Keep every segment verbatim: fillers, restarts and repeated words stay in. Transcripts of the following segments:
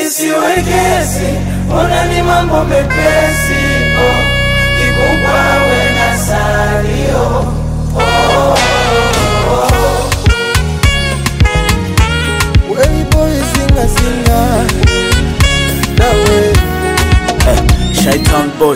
Isiwekesi, ona ni mambo mepesi. Oh, kikubwa we na salio. Oh, oh, oh. Way boy singa singa that way. uh, Shaitan boy.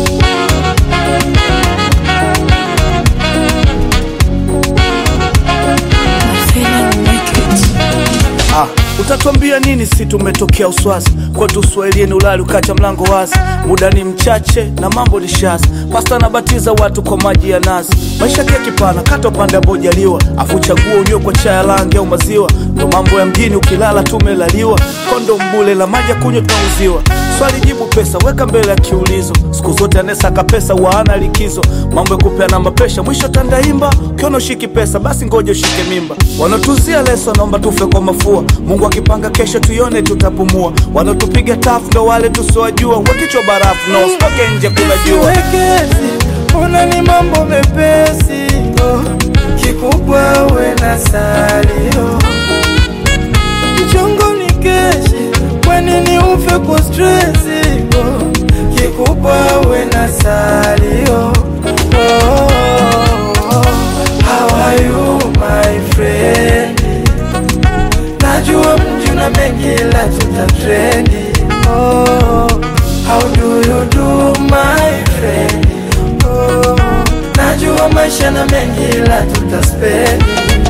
Ah, utatuambia nini si tumetokea Uswazi? Kwetu Swahilieni ulali ukacha mlango wazi. Muda ni mchache na mambo ni shazi. Pasta anabatiza watu kwa maji ya nazi. Maisha kia kipana kata upande abojaliwa. Afu chagua unywe kwa chai langi au maziwa. Ndo mambo ya mjini ukilala tumelaliwa. Kondo mbule la maji kunywa tunauziwa. Swali jibu pesa weka mbele ya kiulizo. Siku zote anesaka pesa waana likizo. Mambo ya kupeana mapesha mwisho tandaimba. Ukiona ushiki pesa basi ngoja ushike mimba. Wanatuzia leso naomba tufe kwa mafua. Mungu akipanga kesho tuione tutapumua. Wanotupiga tafu ndo wale tusiwajua. Wakichwa barafu no stoke nje kuna jua. Isiwekesi, ona ni mambo mepesi. Oh, kikubwa we na salio. Mchongo ni keshi, kwa nini ufe kwa stressi? Oh, kikubwa we na salio. Oh, oh, oh. How are you my friend? Najua mjuna mengi la tutatrendi. Oh, how do you do my friend? Oh, najua maisha na mengi la tutaspendi.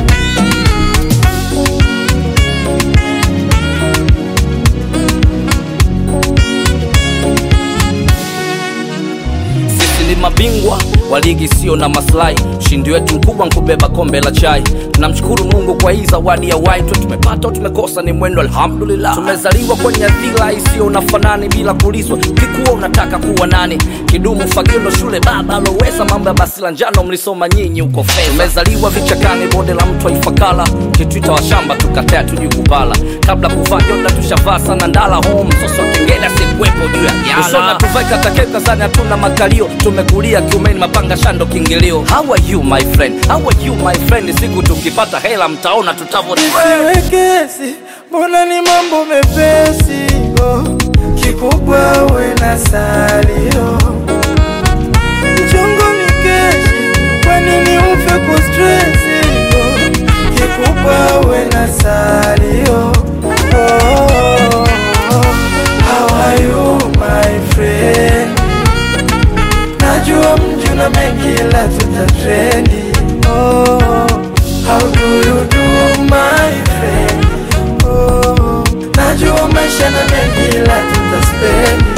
Sisi ni mabingwa wa ligi sio na maslahi. Ushindi wetu mkubwa nkubeba kombe la chai. Tunamshukuru Mungu kwa hii zawadi ya wai. Tumepata au tumekosa ni mwendo alhamdulillah. Tumezaliwa kwenye dhila isiyo na fanani bila kulizwa. Kikuwa unataka kuwa nani? Kidumu fagio ndo shule baba lowesa. Mambo ya basi la njano mlisoma nyinyi uko feza. Tumezaliwa vichakani bonde la mtu haifakala. Kitwita wa shamba tukatea tujukupala. Kabla kuvaa joda tushavaa sana ndala home. Soso kengele sikuwepo juu ya jana. Usona tuvaika takeka sana hatuna makalio. Tumekulia kiumeni mapanga shando kingilio. How are you my friend? How are you my friend? Siku tukipata hela mtaona tutavoti. Isiwekesi, mbona ni mambo mepesi. Oh, kikubwa we na salio. Mchongo ni keshi, kwa nini ufe kwa stressi? Oh, kikubwa we na salio. Oh, oh, oh. How are you my friend? Najua mjuna mengi la tutatrendi. Oh, how do you do my friend? Oh, najua maisha na mengi la tutaspendi.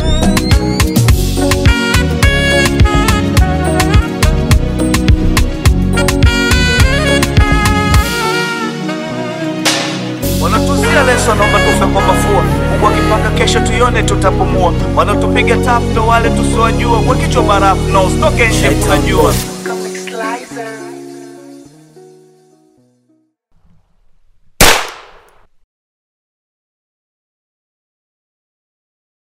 Wanatuzia leso naomba tufe kwa mafua. Mungu akipanga kesho tuione tutapumua. Wanotupiga tafu ndo wale tusiwajua. Wakichwa barafu no stoke nje kuna jua.